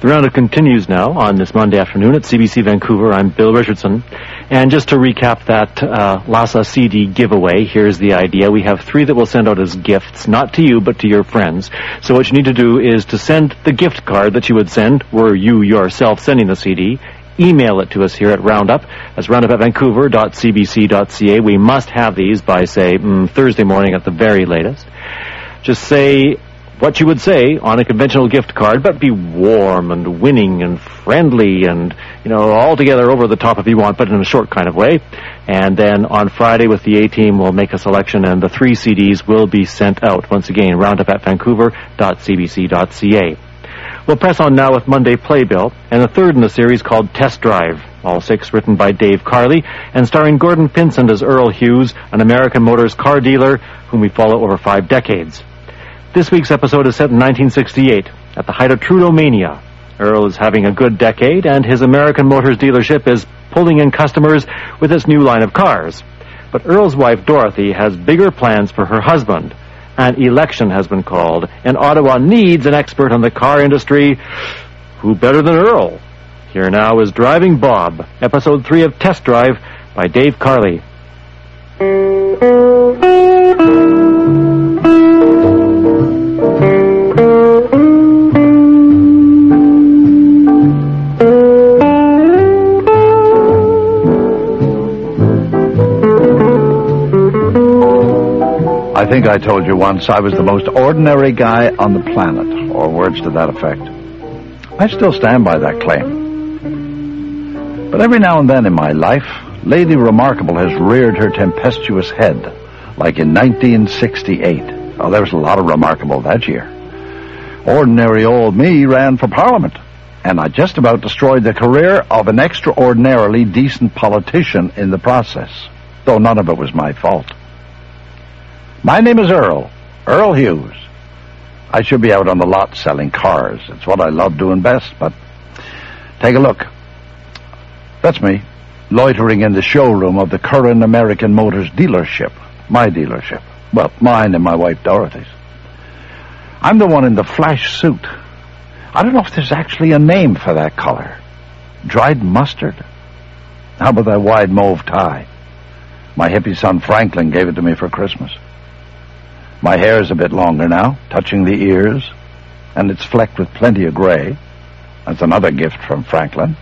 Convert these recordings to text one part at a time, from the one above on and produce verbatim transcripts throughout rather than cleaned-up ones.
The roundup continues now on this Monday afternoon at C B C Vancouver. I'm Bill Richardson. And just to recap that uh, Lhasa C D giveaway, here's the idea. We have three that we'll send out as gifts, not to you, but to your friends. So what you need to do is to send the gift card that you would send, were you yourself sending the C D. Email it to us here at Roundup. That's roundup at vancouver dot c b c dot c a. We must have these by, say, mm, Thursday morning at the very latest. Just say what you would say on a conventional gift card, but be warm and winning and friendly and, you know, all together over the top if you want, but in a short kind of way. And then on Friday with the A-Team, we'll make a selection, and the three C Ds will be sent out. Once again, roundup at vancouver dot c b c dot c a. We'll press on now with Monday Playbill, and the third in the series called Test Drive. All six written by Dave Carley, and starring Gordon Pinsent as Earl Hughes, an American Motors car dealer whom we follow over five decades. This week's episode is set in nineteen sixty-eight, at the height of Trudeau-mania. Earl is having a good decade, and his American Motors dealership is pulling in customers with its new line of cars. But Earl's wife, Dorothy, has bigger plans for her husband. An election has been called, and Ottawa needs an expert on the car industry. Who better than Earl? Here now is Driving Bob, episode three of Test Drive by Dave Carley. I think I told you once I was the most ordinary guy on the planet, or words to that effect. I still stand by that claim. But every now and then in my life, Lady Remarkable has reared her tempestuous head, like in nineteen sixty-eight. Oh, there was a lot of Remarkable that year. Ordinary old me ran for Parliament, and I just about destroyed the career of an extraordinarily decent politician in the process, though none of it was my fault. My name is Earl, Earl Hughes. I should be out on the lot selling cars. It's what I love doing best, but take a look. That's me, loitering in the showroom of the Curran American Motors dealership, my dealership. Well, mine and my wife Dorothy's. I'm the one in the flash suit. I don't know if there's actually a name for that color. Dried mustard? How about that wide mauve tie? My hippie son Franklin gave it to me for Christmas. My hair is a bit longer now, touching the ears, and it's flecked with plenty of gray. That's another gift from Franklin.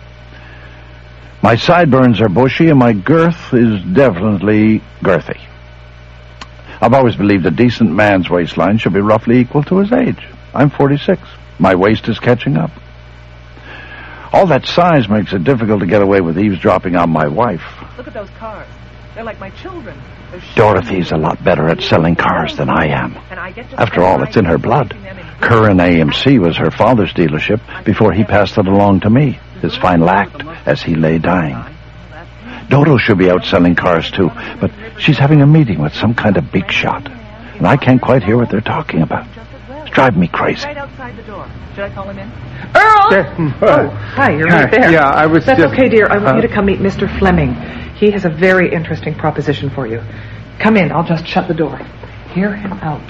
My sideburns are bushy, and my girth is definitely girthy. I've always believed a decent man's waistline should be roughly equal to his age. I'm forty-six. My waist is catching up. All that size makes it difficult to get away with eavesdropping on my wife. Look at those cars. They're like my children. Dorothy's a lot better at selling cars than I am. After all, it's in her blood. Curran A M C was her father's dealership before he passed it along to me, his final act, as he lay dying. Dodo should be out selling cars too, but she's having a meeting with some kind of big shot, and I can't quite hear what they're talking about. It's driving me crazy. Right outside the door. Should I call him in? Earl! There, oh, hi, you're right there. Yeah, I was That's just... okay, dear. I want uh, you to come meet Mister Fleming. He has a very interesting proposition for you. Come in. I'll just shut the door. Hear him out.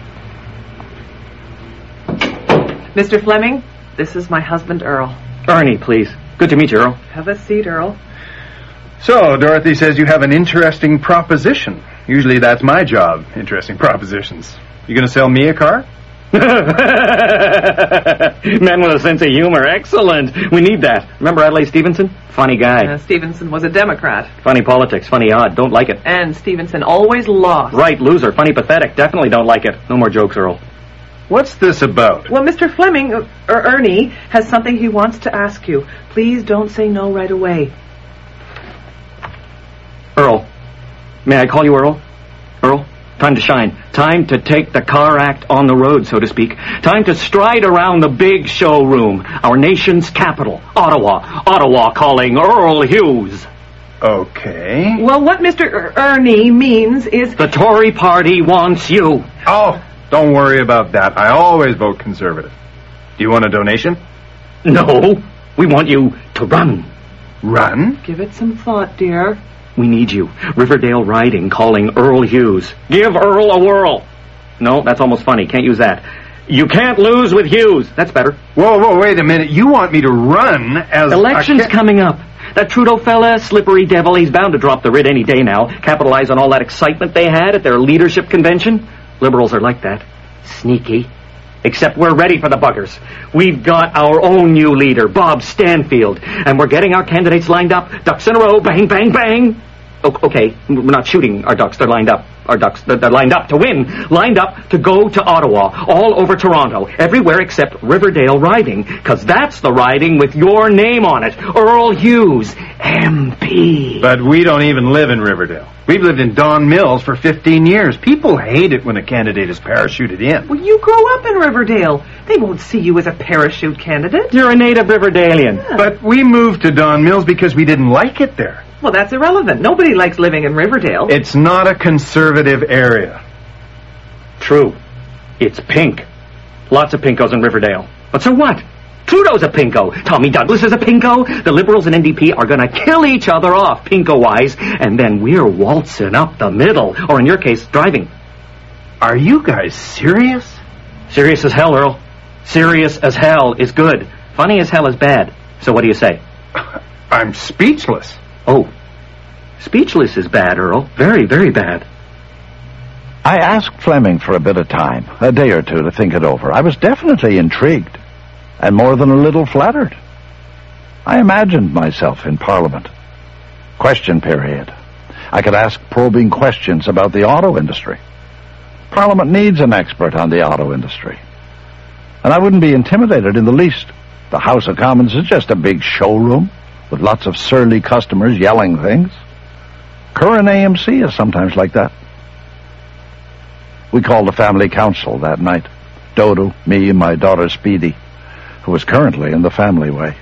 Mister Fleming, this is my husband, Earl. Ernie, please. Good to meet you, Earl. Have a seat, Earl. So, Dorothy says you have an interesting proposition. Usually that's my job, interesting propositions. You going to sell me a car? Man with a sense of humor. Excellent. We need that. Remember Adlai Stevenson? Funny guy. Uh, Stevenson was a Democrat. Funny politics. Funny odd. Don't like it. And Stevenson always lost. Right, loser. Funny pathetic. Definitely don't like it. No more jokes, Earl. What's this about? Well, Mister Fleming, or Ernie, has something he wants to ask you. Please don't say no right away. Earl. May I call you Earl? Earl? Time to shine. Time to take the car act on the road, so to speak. Time to stride around the big showroom. Our nation's capital. Ottawa. Ottawa calling Earl Hughes. Okay. Well, what Mister Er- Ernie means is... The Tory party wants you. Oh, don't worry about that. I always vote Conservative. Do you want a donation? No. We want you to run. Run? Give it some thought, dear. We need you. Riverdale Riding calling Earl Hughes. Give Earl a whirl. No, that's almost funny. Can't use that. You can't lose with Hughes. That's better. Whoa, whoa, wait a minute. You want me to run as Election's a ca- coming up. That Trudeau fella, slippery devil, he's bound to drop the writ any day now. Capitalize on all that excitement they had at their leadership convention. Liberals are like that. Sneaky. Except we're ready for the buggers. We've got our own new leader, Bob Stanfield. And we're getting our candidates lined up. Ducks in a row. Bang, bang, bang. O- okay, we're not shooting our ducks. They're lined up. Our ducks, they're, they're lined up to win. Lined up to go to Ottawa. All over Toronto. Everywhere except Riverdale riding. Because that's the riding with your name on it. Earl Hughes, M P. But we don't even live in Riverdale. We've lived in Don Mills for fifteen years. People hate it when a candidate is parachuted in. Well, you grow up in Riverdale. They won't see you as a parachute candidate. You're a native Riverdalian. Yeah. But we moved to Don Mills because we didn't like it there. Well, that's irrelevant. Nobody likes living in Riverdale. It's not a conservative area. True. It's pink. Lots of pinkos in Riverdale. But so what? Trudeau's a pinko. Tommy Douglas is a pinko. The Liberals and N D P are going to kill each other off, pinko-wise. And then we're waltzing up the middle. Or in your case, driving. Are you guys serious? Serious as hell, Earl. Serious as hell is good. Funny as hell is bad. So what do you say? I'm speechless. Oh. Speechless is bad, Earl. Very, very bad. I asked Fleming for a bit of time, a day or two, to think it over. I was definitely intrigued, and more than a little flattered. I imagined myself in Parliament. Question period. I could ask probing questions about the auto industry. Parliament needs an expert on the auto industry. And I wouldn't be intimidated in the least. The House of Commons is just a big showroom with lots of surly customers yelling things. Curran A M C is sometimes like that. We called the family council that night. Dodo, me, and my daughter Speedy, who was currently in the family way.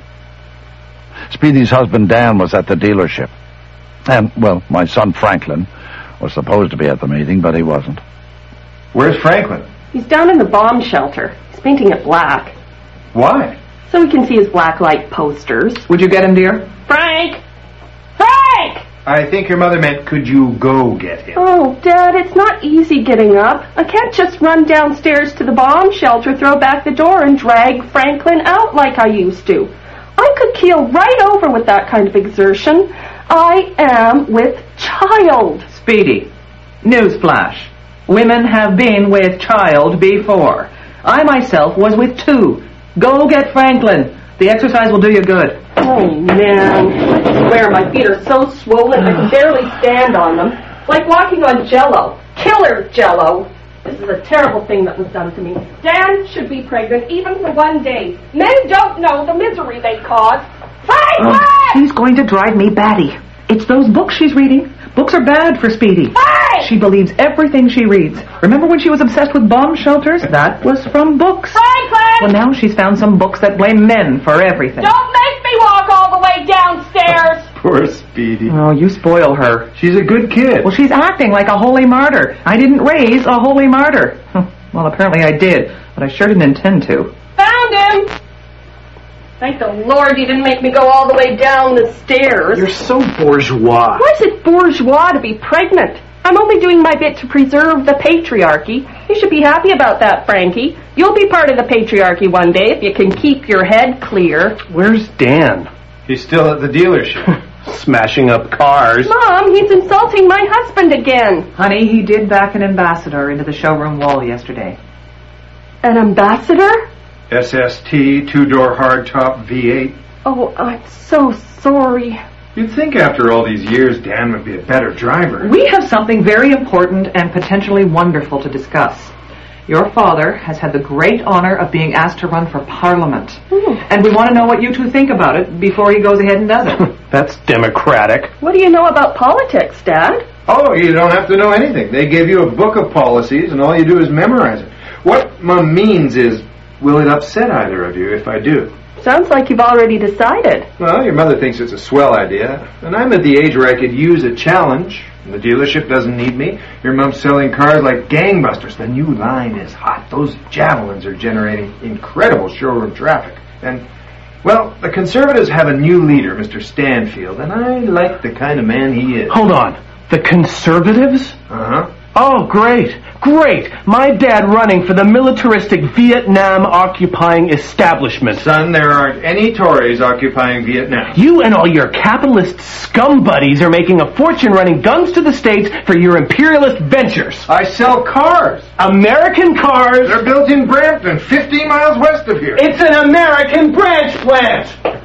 Speedy's husband Dan was at the dealership. And, well, my son Franklin was supposed to be at the meeting, but he wasn't. Where's Franklin? He's down in the bomb shelter. He's painting it black. Why? So we can see his black light posters. Would you get him, dear? Frank! Frank! I think your mother meant, could you go get him? Oh, Dad, it's not easy getting up. I can't just run downstairs to the bomb shelter, throw back the door, and drag Franklin out like I used to. I could keel right over with that kind of exertion. I am with child. Speedy, newsflash. Women have been with child before. I myself was with two. Go get Franklin. The exercise will do you good. Oh, man. I swear my feet are so swollen I can barely stand on them. Like walking on Jell-O. Killer Jell-O. This is a terrible thing that was done to me. Dan should be pregnant even for one day. Men don't know the misery they cause. Franklin! Oh, she's going to drive me batty. It's those books she's reading. Books are bad for Speedy. Hey! She believes everything she reads. Remember when she was obsessed with bomb shelters? That was from books. Franklin! Well, now she's found some books that blame men for everything. Don't make me walk all the way downstairs! Poor Speedy. Oh, you spoil her. She's a good kid. Well, she's acting like a holy martyr. I didn't raise a holy martyr. Well, apparently I did, but I sure didn't intend to. Found him! Thank the Lord you didn't make me go all the way down the stairs. You're so bourgeois. Why is it bourgeois to be pregnant? I'm only doing my bit to preserve the patriarchy. You should be happy about that, Frankie. You'll be part of the patriarchy one day if you can keep your head clear. Where's Dan? He's still at the dealership. Smashing up cars. Mom, he's insulting my husband again. Honey, he did back an ambassador into the showroom wall yesterday. An ambassador? S S T, two-door hardtop V eight. Oh, I'm so sorry. You'd think after all these years Dan would be a better driver. We have something very important and potentially wonderful to discuss. Your father has had the great honor of being asked to run for Parliament. Mm. And we want to know what you two think about it before he goes ahead and does it. That's democratic. What do you know about politics, Dad? Oh, you don't have to know anything. They give you a book of policies, and all you do is memorize it. What Mum means is, will it upset either of you if I do? Sounds like you've already decided. Well, your mother thinks it's a swell idea, and I'm at the age where I could use a challenge. The dealership doesn't need me. Your mom's selling cars like gangbusters. The new line is hot. Those javelins are generating incredible showroom traffic. And, well, the Conservatives have a new leader, Mister Stanfield, and I like the kind of man he is. Hold on. The Conservatives? Uh-huh. Oh, great, great. My dad running for the militaristic Vietnam occupying establishment. Son, there aren't any Tories occupying Vietnam. You and all your capitalist scum buddies are making a fortune running guns to the States for your imperialist ventures. I sell cars. American cars. They're built in Brampton, fifteen miles west of here. It's an American branch plant.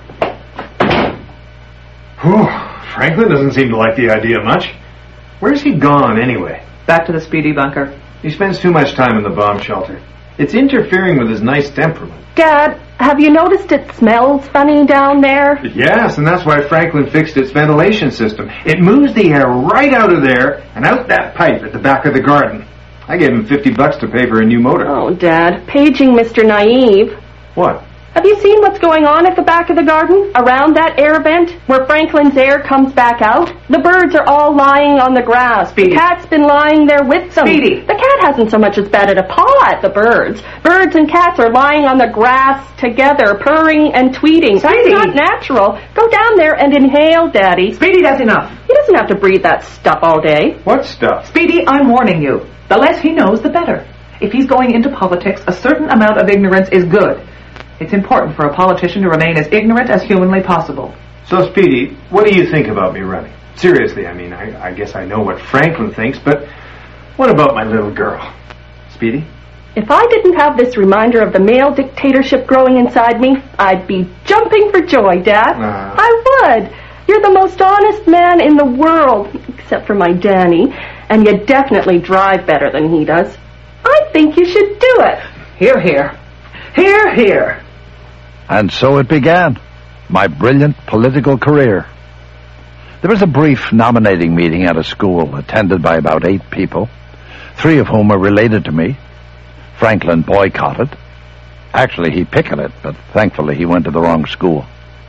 Whew. Franklin doesn't seem to like the idea much. Where's he gone, anyway? Back to the Speedy bunker. He spends too much time in the bomb shelter. It's interfering with his nice temperament. Dad, have you noticed it smells funny down there? Yes, and that's why Franklin fixed its ventilation system. It moves the air right out of there and out that pipe at the back of the garden. I gave him fifty bucks to pay for a new motor. Oh, Dad, paging Mister Naive. What? Have you seen what's going on at the back of the garden? Around that air vent, where Franklin's air comes back out? The birds are all lying on the grass. Speedy. The cat's been lying there with them. Speedy. The cat hasn't so much as batted a paw at the birds. Birds and cats are lying on the grass together, purring and tweeting. Speedy. That's not natural. Go down there and inhale, Daddy. Speedy, that's enough. He doesn't have to breathe that stuff all day. What stuff? Speedy, I'm warning you. The less he knows, the better. If he's going into politics, a certain amount of ignorance is good. It's important for a politician to remain as ignorant as humanly possible. So, Speedy, what do you think about me running? Seriously, I mean, I, I guess I know what Franklin thinks, but what about my little girl? Speedy? If I didn't have this reminder of the male dictatorship growing inside me, I'd be jumping for joy, Dad. Uh. I would. You're the most honest man in the world, except for my Danny, and you definitely drive better than he does. I think you should do it. Hear, hear. Hear, hear. And so it began, my brilliant political career. There was a brief nominating meeting at a school attended by about eight people, three of whom were related to me. Franklin boycotted. Actually, he picketed, but thankfully he went to the wrong school.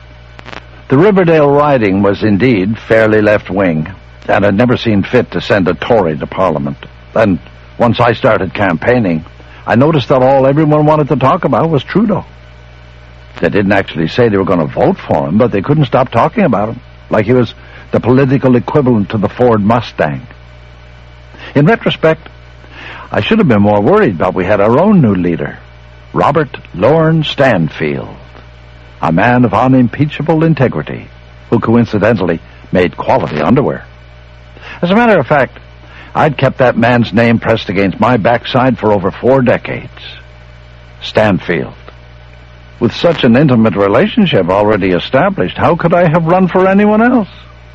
The Riverdale riding was indeed fairly left-wing, and had never seen fit to send a Tory to Parliament. And once I started campaigning, I noticed that all everyone wanted to talk about was Trudeau. They didn't actually say they were going to vote for him, but they couldn't stop talking about him, like he was the political equivalent to the Ford Mustang. In retrospect, I should have been more worried, but we had our own new leader, Robert Lorne Stanfield, a man of unimpeachable integrity, who coincidentally made quality underwear. As a matter of fact, I'd kept that man's name pressed against my backside for over four decades. Stanfield. With such an intimate relationship already established, how could I have run for anyone else?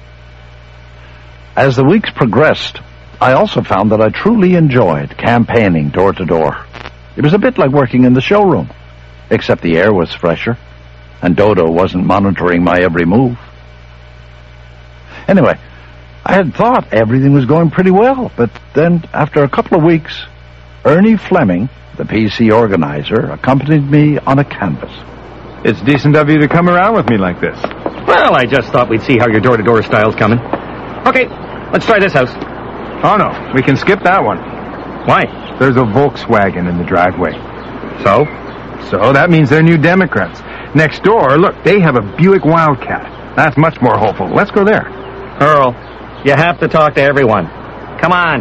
As the weeks progressed, I also found that I truly enjoyed campaigning door to door. It was a bit like working in the showroom, except the air was fresher, and Dodo wasn't monitoring my every move. Anyway, I had thought everything was going pretty well, but then, after a couple of weeks, Ernie Fleming, the P C organizer, accompanied me on a canvass. It's decent of you to come around with me like this. Well, I just thought we'd see how your door-to-door style's coming. Okay, let's try this house. Oh, no, we can skip that one. Why? There's a Volkswagen in the driveway. So? So that means they're New Democrats. Next door, look, they have a Buick Wildcat. That's much more hopeful. Let's go there. Earl, you have to talk to everyone. Come on.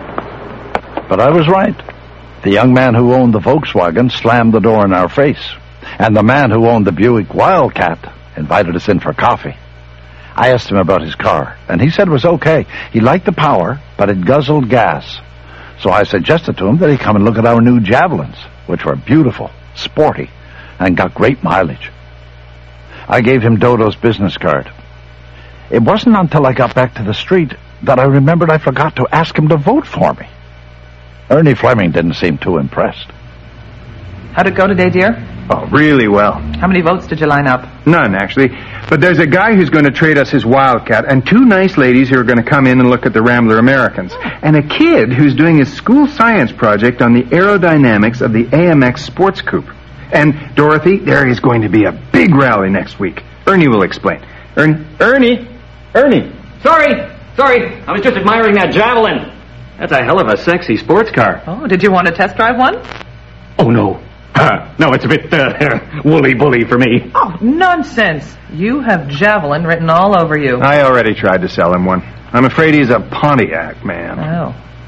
But I was right. The young man who owned the Volkswagen slammed the door in our face, and the man who owned the Buick Wildcat invited us in for coffee. I asked him about his car, and he said it was okay. He liked the power, but it guzzled gas. So I suggested to him that he come and look at our new Javelins, which were beautiful, sporty, and got great mileage. I gave him Dodo's business card. It wasn't until I got back to the street that I remembered I forgot to ask him to vote for me. Ernie Fleming didn't seem too impressed. How'd it go today, dear? Oh, really well. How many votes did you line up? None, actually. But there's a guy who's going to trade us his Wildcat, and two nice ladies who are going to come in and look at the Rambler Americans, and a kid who's doing his school science project on the aerodynamics of the A M X Sports Coupe. And, Dorothy, there is going to be a big rally next week. Ernie will explain. Ernie? Ernie? Ernie? Sorry, sorry. I was just admiring that Javelin. That's a hell of a sexy sports car. Oh, did you want to test drive one? Oh, no. Uh, no, it's a bit uh, woolly-bully for me. Oh, nonsense. You have Javelin written all over you. I already tried to sell him one. I'm afraid he's a Pontiac man. Oh.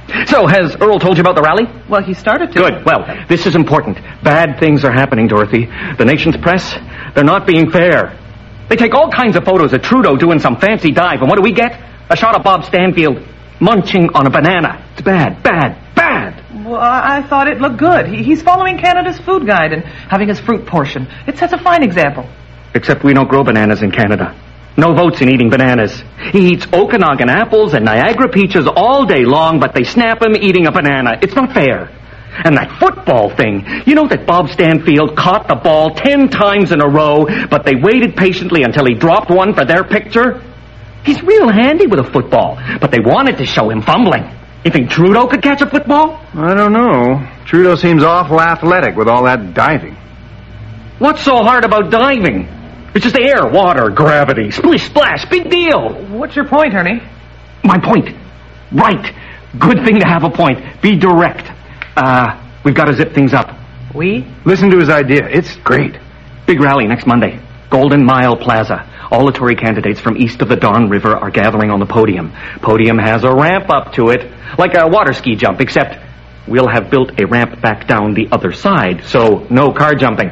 So, has Earl told you about the rally? Well, he started to. Good. Well, this is important. Bad things are happening, Dorothy. The nation's press, they're not being fair. They take all kinds of photos of Trudeau doing some fancy dive, and what do we get? A shot of Bob Stanfield munching on a banana. It's bad, bad, bad. Well, I I thought it looked good. He, he's following Canada's food guide and having his fruit portion. It sets a fine example. Except we don't grow bananas in Canada. No votes in eating bananas. He eats Okanagan apples and Niagara peaches all day long, but they snap him eating a banana. It's not fair. And that football thing. You know that Bob Stanfield caught the ball ten times in a row, but they waited patiently until he dropped one for their picture? He's real handy with a football, but they wanted to show him fumbling. You think Trudeau could catch a football? I don't know. Trudeau seems awful athletic with all that diving. What's so hard about diving? It's just air, water, gravity, splish, splash, big deal. What's your point, Ernie? My point. Right. Good thing to have a point. Be direct. Uh, we've got to zip things up. We? Listen to his idea. It's great. Big rally next Monday. Golden Mile Plaza. All the Tory candidates from east of the Don River are gathering on the podium. Podium has a ramp up to it, like a water ski jump, except we'll have built a ramp back down the other side, so no car jumping.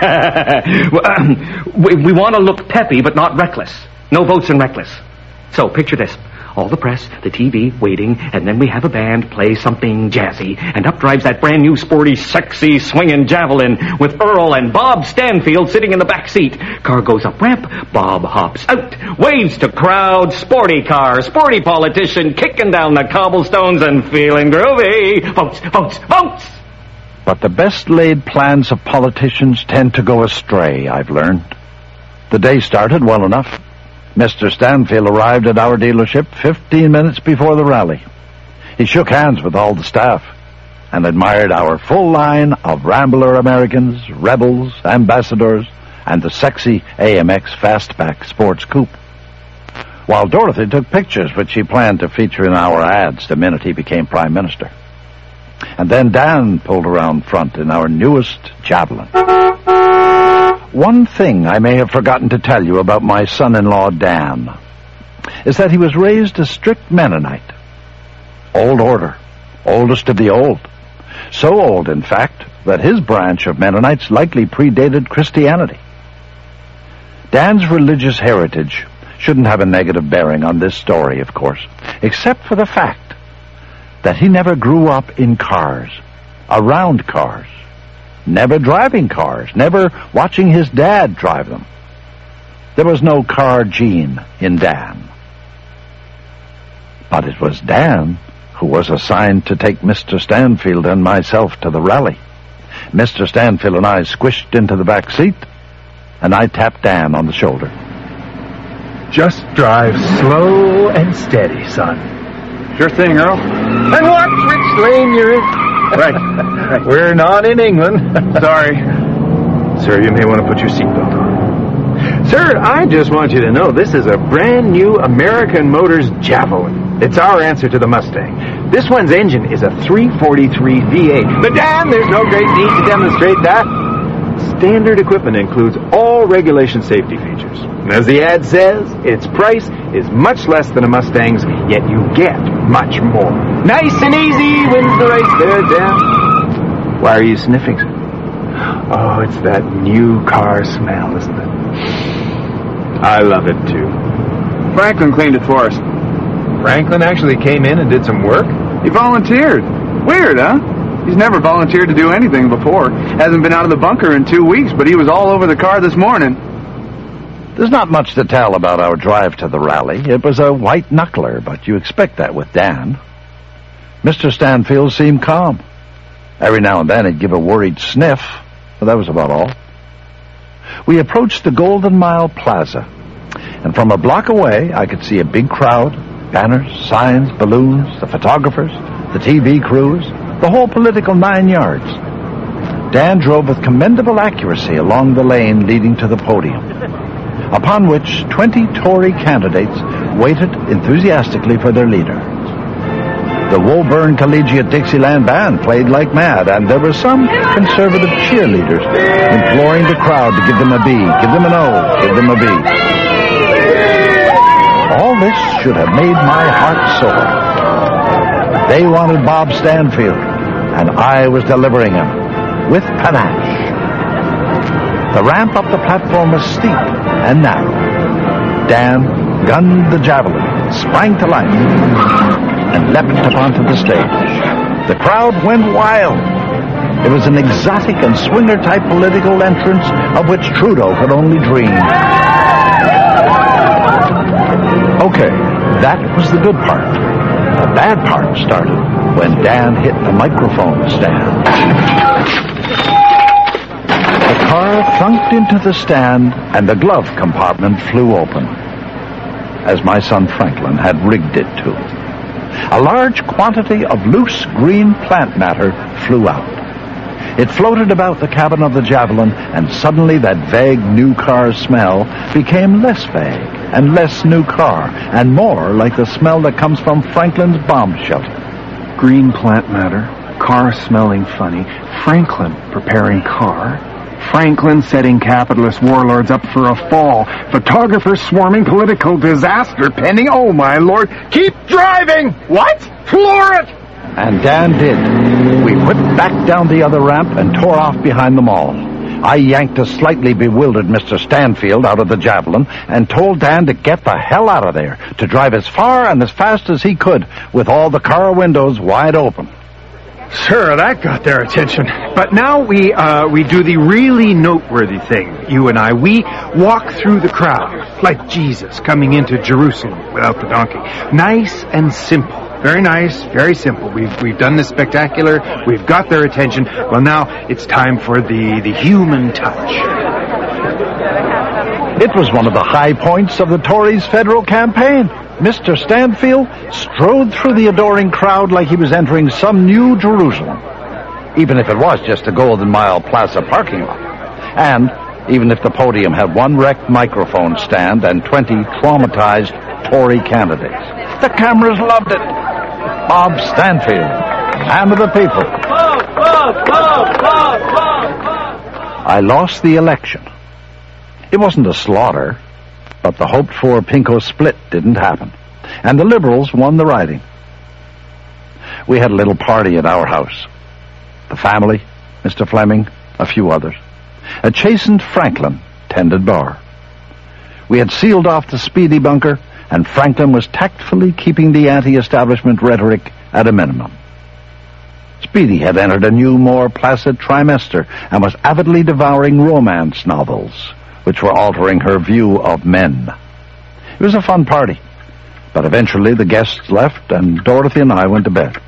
we we want to look peppy, but not reckless. No votes in reckless. So picture this. All the press, the T V, waiting, and then we have a band play something jazzy, and up drives that brand new sporty, sexy, swinging javelin with Earl and Bob Stanfield sitting in the back seat. Car goes up ramp, Bob hops out, waves to crowd, sporty car, sporty politician, kicking down the cobblestones and feeling groovy. Votes, votes, votes! But the best laid plans of politicians tend to go astray, I've learned. The day started well enough. Mister Stanfield arrived at our dealership fifteen minutes before the rally. He shook hands with all the staff and admired our full line of Rambler Americans, Rebels, Ambassadors, and the sexy A M X Fastback Sports Coupe. While Dorothy took pictures which she planned to feature in our ads the minute he became Prime Minister. And then Dan pulled around front in our newest Javelin. One thing I may have forgotten to tell you about my son-in-law, Dan, is that he was raised a strict Mennonite. Old order, oldest of the old. So old, in fact, that his branch of Mennonites likely predated Christianity. Dan's religious heritage shouldn't have a negative bearing on this story, of course, except for the fact that he never grew up in cars, around cars. Never driving cars, never watching his dad drive them. There was no car gene in Dan. But it was Dan who was assigned to take Mister Stanfield and myself to the rally. Mister Stanfield and I squished into the back seat, and I tapped Dan on the shoulder. Just drive slow and steady, son. Sure thing, Earl. And watch which lane you're in. Right. right. We're not in England. Sorry. Sir, you may want to put your seatbelt on. Sir, I just want you to know this is a brand new American Motors Javelin. It's our answer to the Mustang. This one's engine is a three forty-three V eight. But Dan, there's no great need to demonstrate that. Standard equipment includes all regulation safety features. And as the ad says, its price is much less than a Mustang's, yet you get much more. Nice and easy wins the race there, Dan. Why are you sniffing? Oh, it's that new car smell, isn't it? I love it, too. Franklin cleaned it for us. Franklin actually came in and did some work? He volunteered. Weird, huh? He's never volunteered to do anything before. Hasn't been out of the bunker in two weeks, but he was all over the car this morning. There's not much to tell about our drive to the rally. It was a white knuckler, but you expect that with Dan. Mister Stanfield seemed calm. Every now and then he'd give a worried sniff, but that was about all. We approached the Golden Mile Plaza, and from a block away I could see a big crowd, banners, signs, balloons, the photographers, the T V crews, the whole political nine yards. Dan drove with commendable accuracy along the lane leading to the podium, upon which twenty Tory candidates waited enthusiastically for their leader. The Woburn Collegiate Dixieland Band played like mad, and there were some conservative cheerleaders imploring the crowd to give them a B, give them an O, give them a B. All this should have made my heart soar. They wanted Bob Stanfield, and I was delivering him with panache. The ramp up the platform was steep and narrow. Dan gunned the javelin, sprang to life, and leapt up onto the stage. The crowd went wild. It was an exotic and swinger-type political entrance of which Trudeau could only dream. Okay, that was the good part. The bad part started when Dan hit the microphone stand. The car thunked into the stand, and the glove compartment flew open, as my son Franklin had rigged it to. A large quantity of loose green plant matter flew out. It floated about the cabin of the Javelin, and suddenly that vague new car smell became less vague and less new car, and more like the smell that comes from Franklin's bomb shelter. Green plant matter, car smelling funny, Franklin preparing car, Franklin setting capitalist warlords up for a fall, photographers swarming, political disaster pending. Oh, my Lord, keep driving! What? Floor it! And Dan did. We whipped back down the other ramp and tore off behind them all. I yanked a slightly bewildered Mister Stanfield out of the Javelin and told Dan to get the hell out of there, to drive as far and as fast as he could, with all the car windows wide open. Sure, that got their attention. But now we, uh, we do the really noteworthy thing, you and I. We walk through the crowd, like Jesus coming into Jerusalem without the donkey. Nice and simple. Very nice, very simple. We've we've done the spectacular. We've got their attention. Well, now it's time for the, the human touch. It was one of the high points of the Tories' federal campaign. Mister Stanfield strode through the adoring crowd like he was entering some new Jerusalem, even if it was just a Golden Mile Plaza parking lot. And even if the podium had one wrecked microphone stand and twenty traumatized Tory candidates. The cameras loved it. Bob Stanfield, man of the people. I lost the election. It wasn't a slaughter, but the hoped-for Pinko split didn't happen, and the Liberals won the riding. We had a little party at our house. The family, Mister Fleming, a few others. A chastened Franklin tended bar. We had sealed off the Speedy bunker, and Franklin was tactfully keeping the anti-establishment rhetoric at a minimum. Speedy had entered a new, more placid trimester and was avidly devouring romance novels, which were altering her view of men. It was a fun party, but eventually the guests left and Dorothy and I went to bed.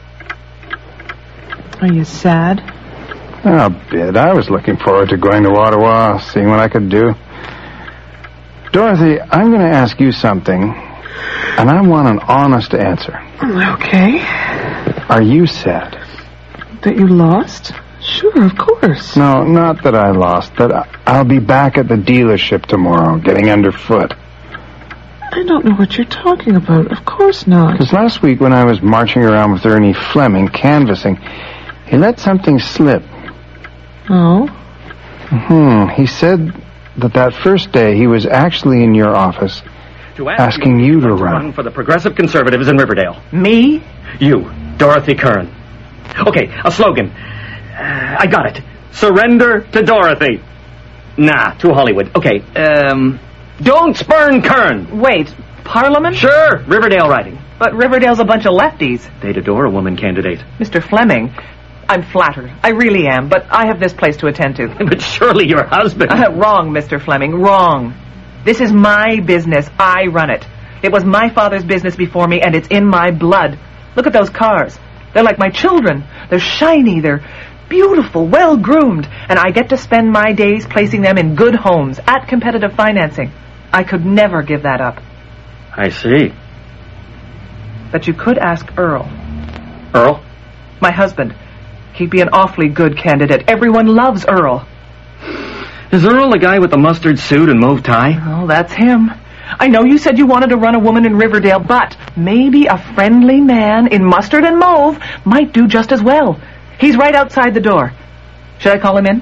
Are you sad? A bit. I was looking forward to going to Ottawa, seeing what I could do. Dorothy, I'm going to ask you something, and I want an honest answer. Okay. Are you sad? That you lost? Sure, of course. No, not that I lost, but I'll be back at the dealership tomorrow, getting underfoot. I don't know what you're talking about. Of course not. Because last week when I was marching around with Ernie Fleming canvassing, he let something slip. Oh? Hmm. He said that that first day he was actually in your office to ask asking you, you to, to run. run for the Progressive Conservatives in Riverdale. Me? You, Dorothy Curran. Okay, a slogan. Uh, I got it. Surrender to Dorothy. Nah, too Hollywood. Okay, um, don't spurn Curran. Wait, Parliament? Sure, Riverdale riding. But Riverdale's a bunch of lefties. They'd adore a woman candidate. Mister Fleming, I'm flattered. I really am, but I have this place to attend to. But surely your husband... Uh, wrong, Mister Fleming, wrong. This is my business. I run it. It was my father's business before me, and it's in my blood. Look at those cars. They're like my children. They're shiny, they're beautiful, well-groomed, and I get to spend my days placing them in good homes at competitive financing. I could never give that up. I see. But you could ask Earl. Earl? My husband. He'd be an awfully good candidate. Everyone loves Earl. Is Earl the guy with the mustard suit and mauve tie? Oh, that's him. I know you said you wanted to run a woman in Riverdale, but maybe a friendly man in mustard and mauve might do just as well. He's right outside the door. Should I call him in?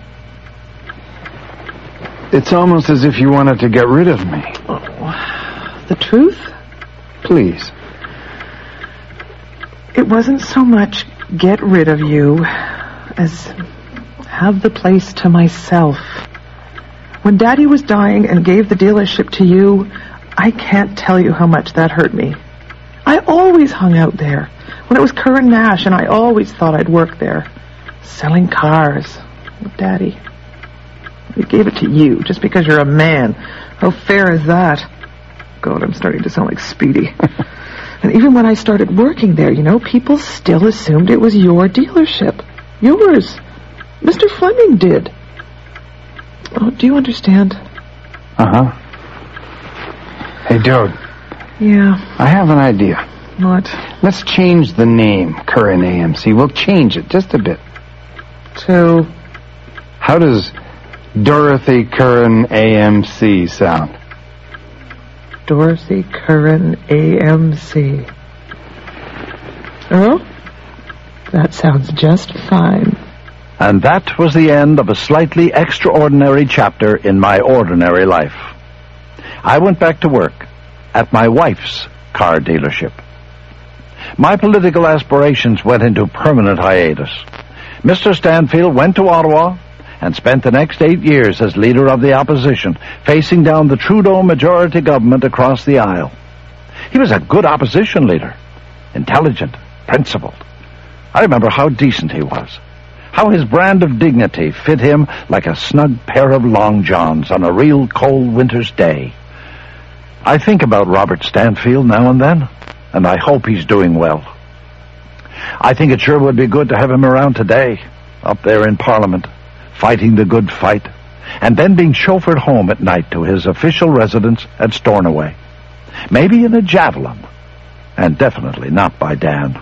It's almost as if you wanted to get rid of me. Oh, the truth? Please. It wasn't so much get rid of you as have the place to myself. When Daddy was dying and gave the dealership to you, I can't tell you how much that hurt me. I always hung out there when it was Kerr and Nash, and I always thought I'd work there, selling cars with Daddy. He gave it to you just because you're a man. How fair is that? God, I'm starting to sound like Speedy. And even when I started working there, you know, people still assumed it was your dealership. Yours. Mister Fleming did. Oh, do you understand? Uh-huh. Hey, dude. Yeah. I have an idea. What? Let's change the name, Curran A M C. We'll change it just a bit. To? How does Dorothy Curran A M C sound? Dorothy Curran A M C. Oh? That sounds just fine. And that was the end of a slightly extraordinary chapter in my ordinary life. I went back to work at my wife's car dealership. My political aspirations went into permanent hiatus. Mister Stanfield went to Ottawa and spent the next eight years as leader of the opposition, facing down the Trudeau majority government across the aisle. He was a good opposition leader, intelligent, principled. I remember how decent he was, how his brand of dignity fit him like a snug pair of long johns on a real cold winter's day. I think about Robert Stanfield now and then, and I hope he's doing well. I think it sure would be good to have him around today, up there in Parliament, fighting the good fight, and then being chauffeured home at night to his official residence at Stornoway. Maybe in a Javelin, and definitely not by Dan.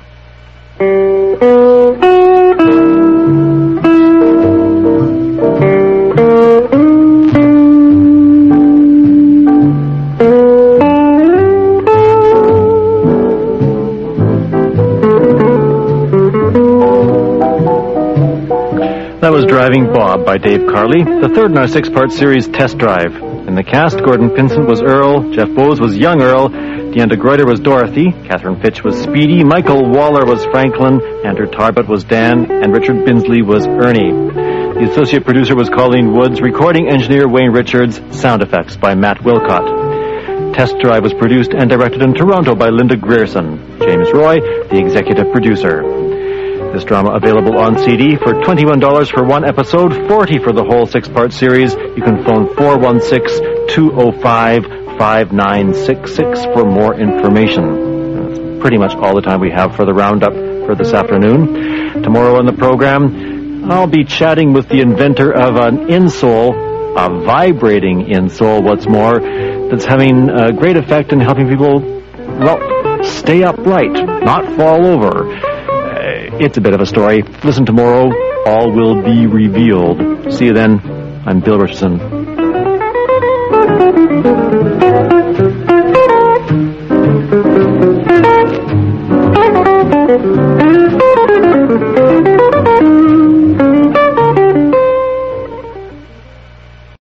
That was Driving Bob by Dave Carley, the third in our six-part series, Test Drive. In the cast, Gordon Pinsent was Earl, Jeff Bowes was young Earl, Deonta Gruyter was Dorothy, Catherine Fitch was Speedy, Michael Waller was Franklin, Andrew Tarbott was Dan, and Richard Binsley was Ernie. The associate producer was Colleen Woods, recording engineer Wayne Richards, sound effects by Matt Wilcott. Test Drive was produced and directed in Toronto by Linda Grierson. James Roy, the executive producer. This drama available on C D for twenty-one dollars for one episode, forty dollars for the whole six-part series. You can phone four one six, two oh five, five nine six six for more information. That's pretty much all the time we have for the roundup for this afternoon. Tomorrow on the program, I'll be chatting with the inventor of an insole, a vibrating insole, what's more, that's having a great effect in helping people, well, stay upright, not fall over. It's a bit of a story. Listen tomorrow. All will be revealed. See you then. I'm Bill Richardson.